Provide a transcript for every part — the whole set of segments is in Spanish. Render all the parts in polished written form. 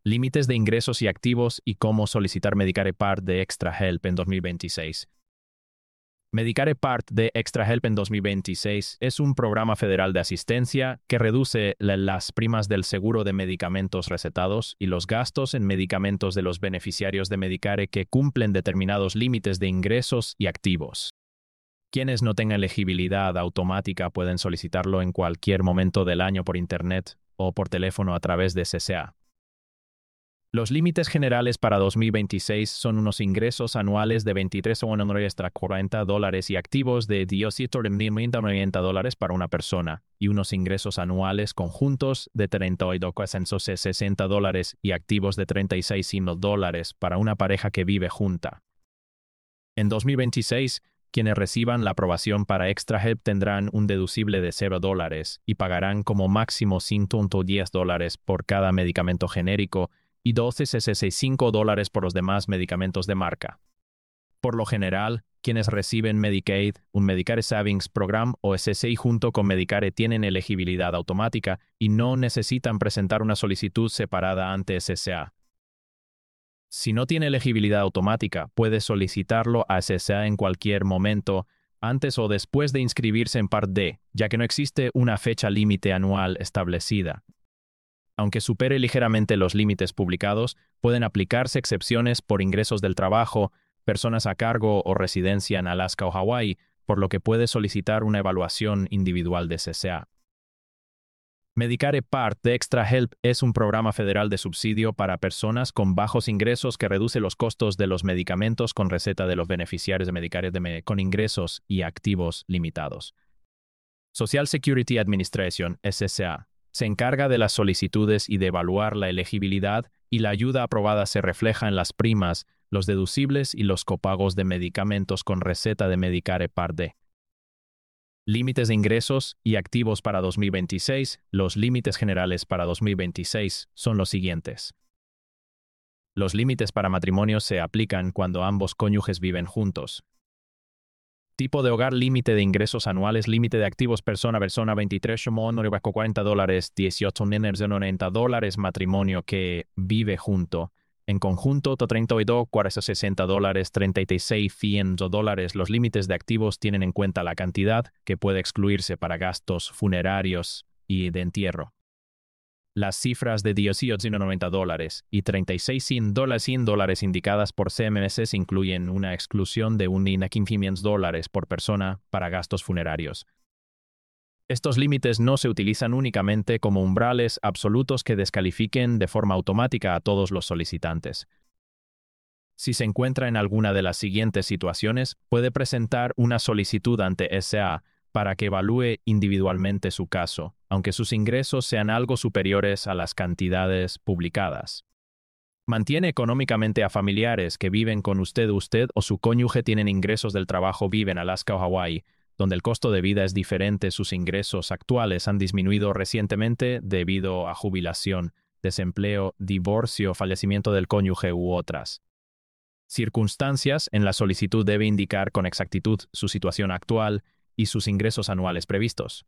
Límites de ingresos y activos y cómo solicitar Medicare Part de Extra Help en 2026. Medicare Part de Extra Help en 2026 es un programa federal de asistencia que reduce las primas del seguro de medicamentos recetados y los gastos en medicamentos de los beneficiarios de Medicare que cumplen determinados límites de ingresos y activos. Quienes no tengan elegibilidad automática pueden solicitarlo en cualquier momento del año por Internet o por teléfono a través de CCA. Los límites generales para 2026 son unos ingresos anuales de $23,40 y activos de $18,90 para una persona, y unos ingresos anuales conjuntos de $32,60 y activos de $36,00 para una pareja que vive junta. En 2026, quienes reciban la aprobación para Extra Help tendrán un deducible de $0 y pagarán como máximo $110 por cada medicamento genérico y $12,65 por los demás medicamentos de marca. Por lo general, quienes reciben Medicaid, un Medicare Savings Program o SSI junto con Medicare tienen elegibilidad automática y no necesitan presentar una solicitud separada ante SSA. Si no tiene elegibilidad automática, puede solicitarlo a SSA en cualquier momento, antes o después de inscribirse en Part D, ya que no existe una fecha límite anual establecida. Aunque supere ligeramente los límites publicados, pueden aplicarse excepciones por ingresos del trabajo, personas a cargo o residencia en Alaska o Hawái, por lo que puede solicitar una evaluación individual de CCA. Medicare Part de Extra Help es un programa federal de subsidio para personas con bajos ingresos que reduce los costos de los medicamentos con receta de los beneficiarios de Medicare con ingresos y activos limitados. Social Security Administration, SSA, se encarga de las solicitudes y de evaluar la elegibilidad, y la ayuda aprobada se refleja en las primas, los deducibles y los copagos de medicamentos con receta de Medicare Part D. Límites de ingresos y activos para 2026. Los límites generales para 2026 son los siguientes. Los límites para matrimonio se aplican cuando ambos cónyuges viven juntos. Tipo de hogar, límite de ingresos anuales, límite de activos persona, 23,40 $18,90 matrimonio que vive junto. En conjunto, $32,60 $36,100. Los límites de activos tienen en cuenta la cantidad que puede excluirse para gastos funerarios y de entierro. Las cifras de $18,90 y $36,100 indicadas por CMS incluyen una exclusión de $15,000 por persona para gastos funerarios. Estos límites no se utilizan únicamente como umbrales absolutos que descalifiquen de forma automática a todos los solicitantes. Si se encuentra en alguna de las siguientes situaciones, puede presentar una solicitud ante SA para que evalúe individualmente su caso, aunque sus ingresos sean algo superiores a las cantidades publicadas. Mantiene económicamente a familiares que viven con usted o su cónyuge tienen ingresos del trabajo, vive en Alaska o Hawái, donde el costo de vida es diferente. Sus ingresos actuales han disminuido recientemente debido a jubilación, desempleo, divorcio, fallecimiento del cónyuge u otras circunstancias. En la solicitud debe indicar con exactitud su situación actual y sus ingresos anuales previstos.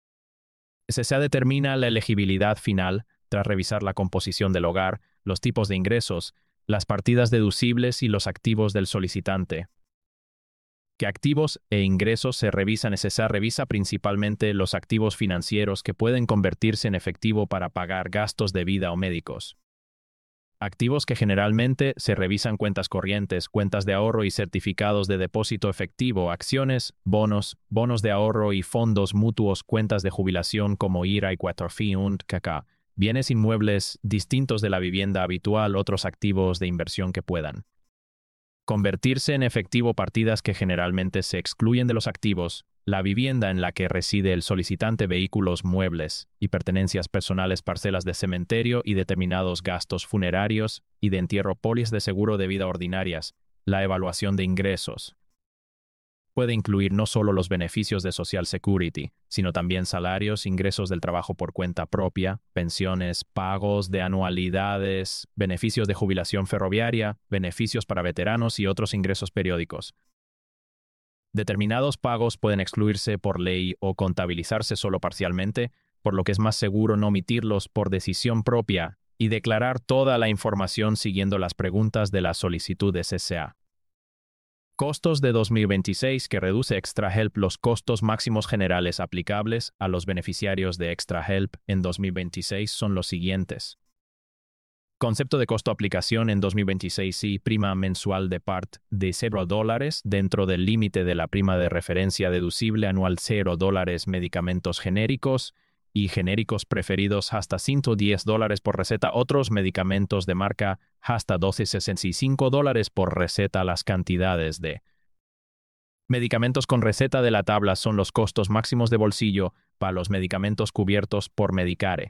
SSA determina la elegibilidad final tras revisar la composición del hogar, los tipos de ingresos, las partidas deducibles y los activos del solicitante. ¿Qué activos e ingresos se revisan? SSA revisa principalmente los activos financieros que pueden convertirse en efectivo para pagar gastos de vida o médicos. Activos que generalmente se revisan: cuentas corrientes, cuentas de ahorro y certificados de depósito efectivo, acciones, bonos de ahorro y fondos mutuos, cuentas de jubilación como IRA y 401(k), bienes inmuebles distintos de la vivienda habitual, otros activos de inversión que puedan convertirse en efectivo, partidas que generalmente se excluyen de los activos, la vivienda en la que reside el solicitante, vehículos, muebles y pertenencias personales, parcelas de cementerio y determinados gastos funerarios y de entierro, pólizas de seguro de vida ordinarias. La evaluación de ingresos puede incluir no solo los beneficios de Social Security, sino también salarios, ingresos del trabajo por cuenta propia, pensiones, pagos de anualidades, beneficios de jubilación ferroviaria, beneficios para veteranos y otros ingresos periódicos. Determinados pagos pueden excluirse por ley o contabilizarse solo parcialmente, por lo que es más seguro no omitirlos por decisión propia y declarar toda la información siguiendo las preguntas de la solicitud SSA. Costos de 2026 que reduce ExtraHelp los costos máximos generales aplicables a los beneficiarios de ExtraHelp en 2026 son los siguientes. Concepto de costo aplicación en 2026 y prima mensual de part de $0 dentro del límite de la prima de referencia deducible anual $0 medicamentos genéricos y genéricos preferidos hasta $110 por receta, otros medicamentos de marca hasta $12.65 por receta. Las cantidades de medicamentos con receta de la tabla son los costos máximos de bolsillo para los medicamentos cubiertos por Medicare.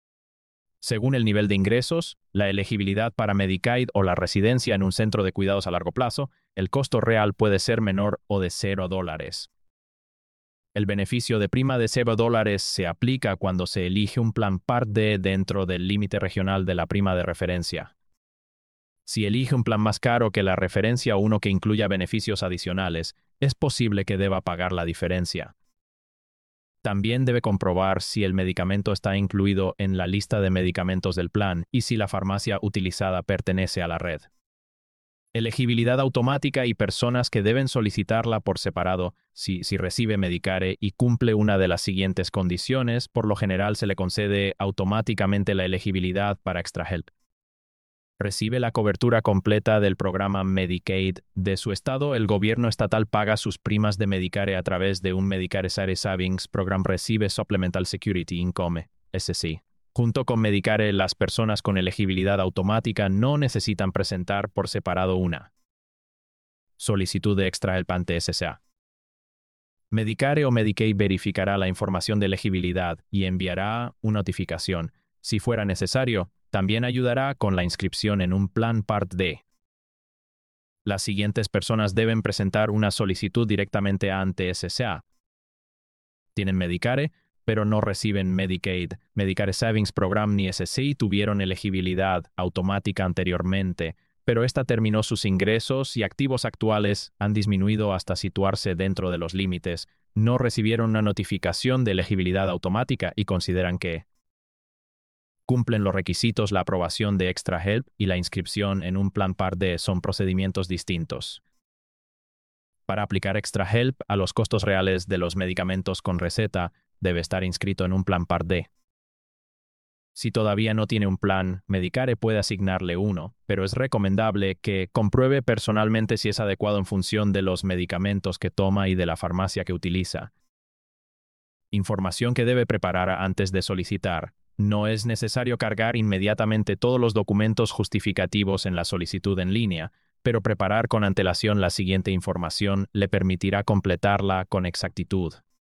Según el nivel de ingresos, la elegibilidad para Medicaid o la residencia en un centro de cuidados a largo plazo, el costo real puede ser menor o de $0. El beneficio de prima de $0 se aplica cuando se elige un plan Part D dentro del límite regional de la prima de referencia. Si elige un plan más caro que la referencia o uno que incluya beneficios adicionales, es posible que deba pagar la diferencia. También debe comprobar si el medicamento está incluido en la lista de medicamentos del plan y si la farmacia utilizada pertenece a la red. Elegibilidad automática y personas que deben solicitarla por separado si recibe Medicare y cumple una de las siguientes condiciones, por lo general se le concede automáticamente la elegibilidad para ExtraHelp. Recibe la cobertura completa del programa Medicaid de su estado. El gobierno estatal paga sus primas de Medicare a través de un Medicare Savings Program. Recibe Supplemental Security Income, SSI. Junto con Medicare, las personas con elegibilidad automática no necesitan presentar por separado una solicitud de ExtraHelp ante SSA. Medicare o Medicaid verificará la información de elegibilidad y enviará una notificación. Si fuera necesario, también ayudará con la inscripción en un plan Part D. Las siguientes personas deben presentar una solicitud directamente ante SSA. Tienen Medicare, pero no reciben Medicaid, Medicare Savings Program ni SSI tuvieron elegibilidad automática anteriormente, pero esta terminó sus ingresos y activos actuales han disminuido hasta situarse dentro de los límites, no recibieron una notificación de elegibilidad automática y consideran que cumplen los requisitos. La aprobación de ExtraHelp y la inscripción en un plan Part D son procedimientos distintos. Para aplicar ExtraHelp a los costos reales de los medicamentos con receta, debe estar inscrito en un plan Part D. Si todavía no tiene un plan, Medicare puede asignarle uno, pero es recomendable que compruebe personalmente si es adecuado en función de los medicamentos que toma y de la farmacia que utiliza. Información que debe preparar antes de solicitar. No es necesario cargar inmediatamente todos los documentos justificativos en la solicitud en línea, pero preparar con antelación la siguiente información le permitirá completarla con exactitud.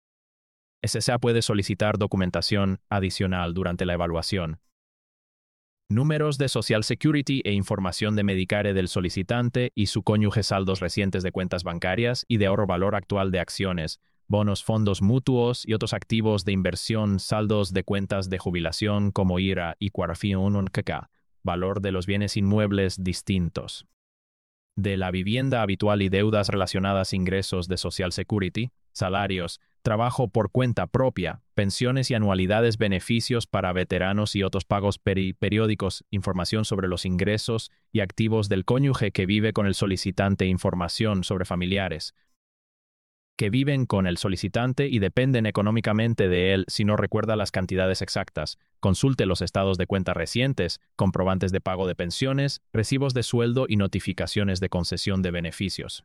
SSA puede solicitar documentación adicional durante la evaluación. Números de Social Security e información de Medicare del solicitante y su cónyuge, saldos recientes de cuentas bancarias y de ahorro, valor actual de acciones, bonos, fondos mutuos y otros activos de inversión, saldos de cuentas de jubilación como IRA y Qualificación KK, valor de los bienes inmuebles distintos. De la vivienda habitual y deudas relacionadas, ingresos de Social Security, salarios, trabajo por cuenta propia, pensiones y anualidades, beneficios para veteranos y otros pagos periódicos, información sobre los ingresos y activos del cónyuge que vive con el solicitante, información sobre familiares que viven con el solicitante y dependen económicamente de él si no recuerda las cantidades exactas. Consulte los estados de cuenta recientes, comprobantes de pago de pensiones, recibos de sueldo y notificaciones de concesión de beneficios.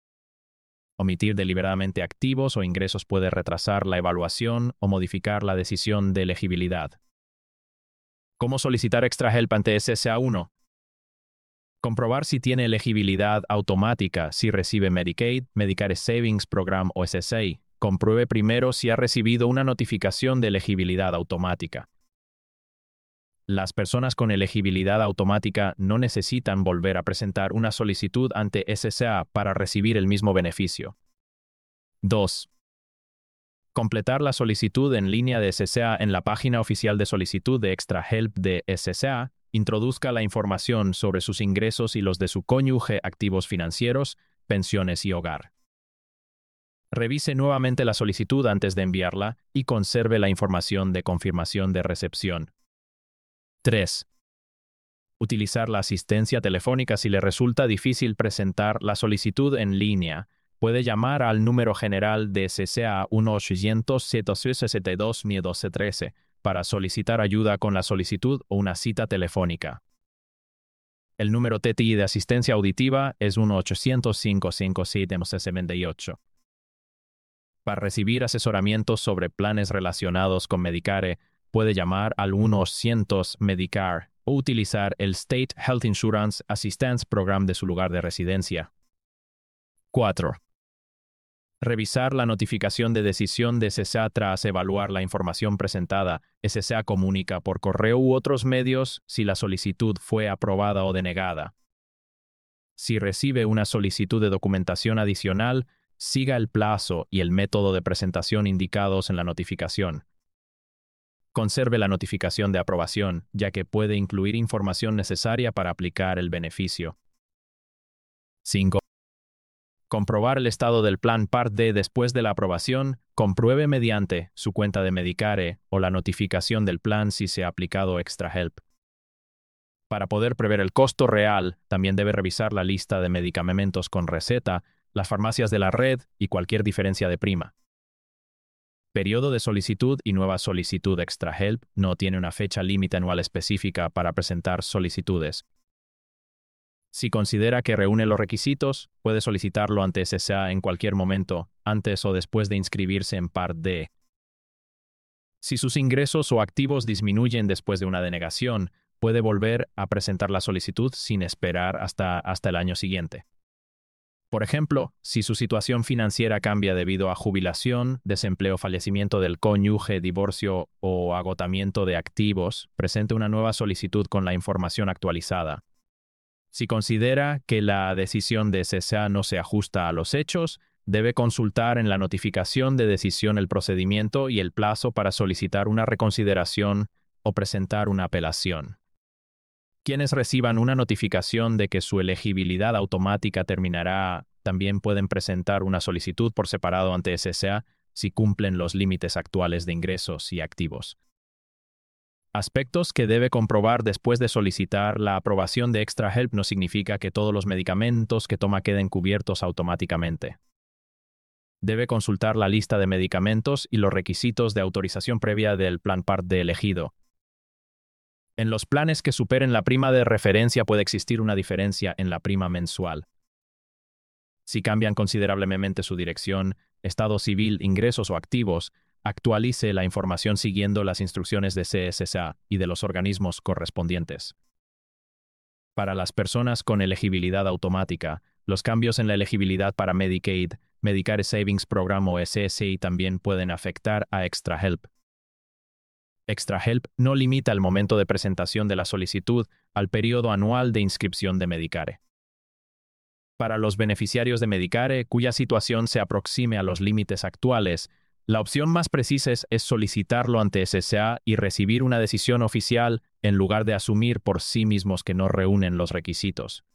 Omitir deliberadamente activos o ingresos puede retrasar la evaluación o modificar la decisión de elegibilidad. ¿Cómo solicitar ExtraHelp ante SSA 1? Comprobar si tiene elegibilidad automática si recibe Medicaid, Medicare Savings Program o SSA. Compruebe primero si ha recibido una notificación de elegibilidad automática. Las personas con elegibilidad automática no necesitan volver a presentar una solicitud ante SSA para recibir el mismo beneficio. 2. Completar la solicitud en línea de SSA en la página oficial de solicitud de ExtraHelp de SSA. Introduzca la información sobre sus ingresos y los de su cónyuge, activos financieros, pensiones y hogar. Revise nuevamente la solicitud antes de enviarla y conserve la información de confirmación de recepción. 3. Utilizar la asistencia telefónica si le resulta difícil presentar la solicitud en línea. Puede llamar al número general de SSA 1-800-762-1213 para solicitar ayuda con la solicitud o una cita telefónica. El número TTI de asistencia auditiva es 1-800-557-78. Para recibir asesoramientos sobre planes relacionados con Medicare, puede llamar al 1-800-Medicare o utilizar el State Health Insurance Assistance Program de su lugar de residencia. 4. Revisar la notificación de decisión de SSA tras evaluar la información presentada. SSA comunica por correo u otros medios si la solicitud fue aprobada o denegada. Si recibe una solicitud de documentación adicional, siga el plazo y el método de presentación indicados en la notificación. Conserve la notificación de aprobación, ya que puede incluir información necesaria para aplicar el beneficio. 5. Comprobar el estado del plan Part D después de la aprobación. Compruebe mediante su cuenta de Medicare o la notificación del plan si se ha aplicado Extra Help. Para poder prever el costo real, también debe revisar la lista de medicamentos con receta, las farmacias de la red y cualquier diferencia de prima. Periodo de solicitud y nueva solicitud Extra Help no tiene una fecha límite anual específica para presentar solicitudes. Si considera que reúne los requisitos, puede solicitarlo ante SSA en cualquier momento, antes o después de inscribirse en Part D. Si sus ingresos o activos disminuyen después de una denegación, puede volver a presentar la solicitud sin esperar hasta el año siguiente. Por ejemplo, si su situación financiera cambia debido a jubilación, desempleo, fallecimiento del cónyuge, divorcio o agotamiento de activos, presente una nueva solicitud con la información actualizada. Si considera que la decisión de SSA no se ajusta a los hechos, debe consultar en la notificación de decisión el procedimiento y el plazo para solicitar una reconsideración o presentar una apelación. Quienes reciban una notificación de que su elegibilidad automática terminará también pueden presentar una solicitud por separado ante SSA si cumplen los límites actuales de ingresos y activos. Aspectos que debe comprobar después de solicitar la aprobación de Extra Help no significa que todos los medicamentos que toma queden cubiertos automáticamente. Debe consultar la lista de medicamentos y los requisitos de autorización previa del plan Part D elegido. En los planes que superen la prima de referencia puede existir una diferencia en la prima mensual. Si cambian considerablemente su dirección, estado civil, ingresos o activos, actualice la información siguiendo las instrucciones de CSSA y de los organismos correspondientes. Para las personas con elegibilidad automática, los cambios en la elegibilidad para Medicaid, Medicare Savings Program o SSI también pueden afectar a Extra Help. Extra Help no limita el momento de presentación de la solicitud al periodo anual de inscripción de Medicare. Para los beneficiarios de Medicare cuya situación se aproxime a los límites actuales, la opción más precisa es solicitarlo ante SSA y recibir una decisión oficial en lugar de asumir por sí mismos que no reúnen los requisitos.